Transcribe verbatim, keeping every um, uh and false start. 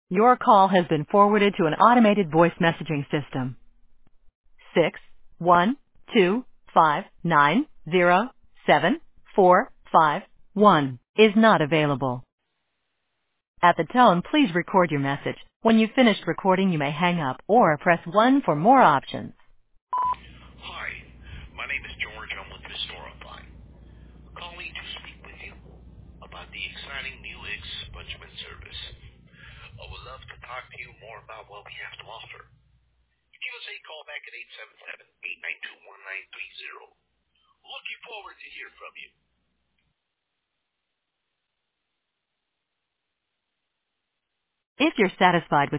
Your call has been forwarded to an automated voice messaging system. Six one two five nine zero seven four five one is not available. At the tone, please record your message. When you've finished recording, you may hang up or press one for more options. Hi, my name is George. I'm with Historify. Calling to speak with you about the exciting new expungement service. I would love to talk to you more about what we have to offer. Give us a call back at eight seven seven, eight nine two, one nine three zero. Looking forward to hear from you. If you're satisfied with